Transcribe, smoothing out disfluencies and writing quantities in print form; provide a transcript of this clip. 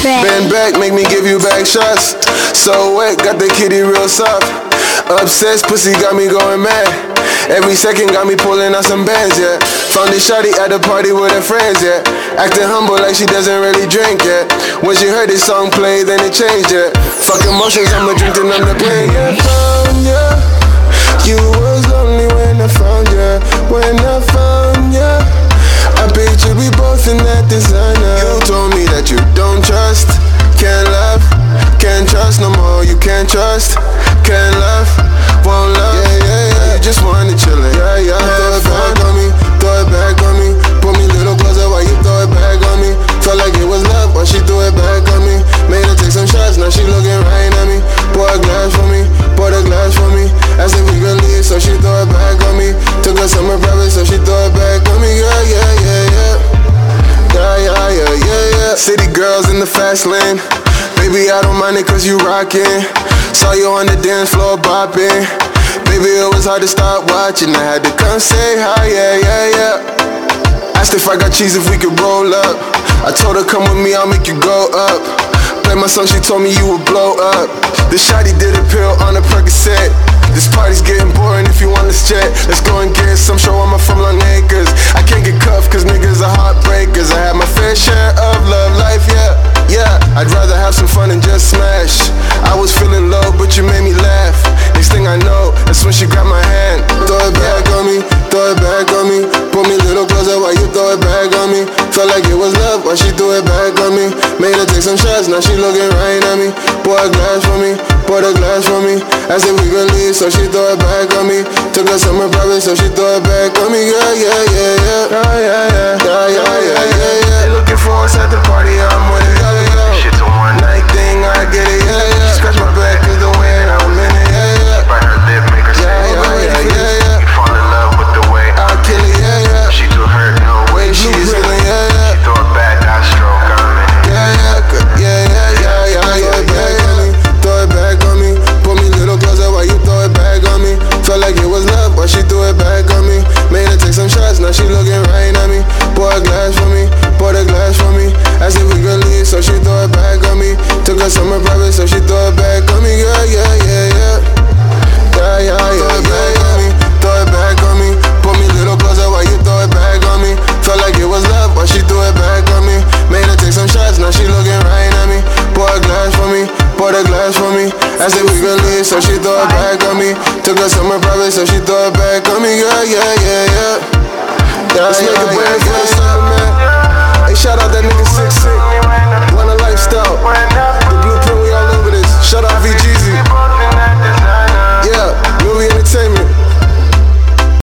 Bend back, make me give you back shots. So wet, got the kitty real soft. Obsessed, pussy got me going mad. Every second got me pulling out some bands, yeah. Found this shawty at the party with her friends, yeah. Acting humble like she doesn't really drink, yeah. When she heard this song play, then it changed, yeah. Fuck emotions, I'ma drink to numb the pain, yeah. Found ya, you was lonely when I found ya. When I found ya, I pictured we both in that designer. You told me that you don't trust, can't love, can't trust no more. You can't trust, can't love, won't love. Yeah, yeah, yeah. You just wanna chillin'. Yeah, yeah. Throw it back on me, throw it back on me. Put me a little closer while you throw it back on me. Felt like it was love while she threw it back on me. Made her take some shots, now she looking right at me. Pour a glass for me, pour the glass for me. Asked if we could leave, so she throw it back on me. Took her somewhere private, so she throw it back on me. Yeah, yeah, yeah, yeah. Yeah, yeah, yeah, yeah, yeah. City girls in the fast lane. Baby, I don't mind it cause you rockin'. Saw you on the dance floor bopping. Baby, it was hard to stop watching. I had to come say hi, yeah, yeah, yeah. Asked if I got cheese, if we could roll up. I told her come with me, I'll make you go up. Play my song, she told me you would blow up. The shawty did a pill on a Percocet. This party's getting boring if you want to chat. Let's go and get some show, I'm from Long Acres. I can't get cuffed cause niggas are heartbreakers. I had my fair share of love life, yeah, yeah. I'd rather have some fun and just smash. I was feeling low but you made me laugh. Next thing I know, that's when she grabbed my hand. Throw it back on me, throw it back on me. Pull me a little closer while you throw it back on me. Felt like it was love while she threw it back on me. Made her take some shots, now she looking right at me. Pour a glass for me, pour the glass for me. Asked if we could leave, so she throw it back on me. Took her somewhere private, so she throw it back on me. Yeah, yeah, yeah, yeah. Yeah, yeah, yeah. Yeah, yeah, yeah, yeah, yeah. Looking for us at the party, I'm with it. Yeah, yeah. Shit's a one night thing, I get it. Yeah, yeah. She scratch my back cause the way I'm in it. Yeah, yeah. Bite her lip, make her say yeah, yeah, yeah, yeah. You fall in love with the way I'll kill it, yeah, yeah. She too hurt, no way She is feeling, yeah, yeah. She throw it back, I stroke, I'm in it. Yeah, yeah, yeah, yeah, yeah, yeah, yeah. Throw it back on me, pull me a little closer while you throw it back on me. Felt like it was love, but she threw it back on me. Made her take some shots, now she looking right at me. Pour a glass for me, pour the glass for me. Asked if we could leave, so she throw it back on me. Took her somewhere private, so she throw it back on me. Yeah, yeah, yeah, yeah. Yeah, yeah, yeah, yeah, yeah. Throw it back on me, pull me a little closer while you throw it back on me. Felt like it was love, but she threw it back on me. Made her take some shots, now she looking right at me. Pour a glass for me, pour the glass for me. Asked if we could leave, so she throw it back on me. Took her somewhere private, so she throw it back on me. Yeah, yeah, yeah, yeah. Let's make a brand for the summer, man. Hey, shout out that nigga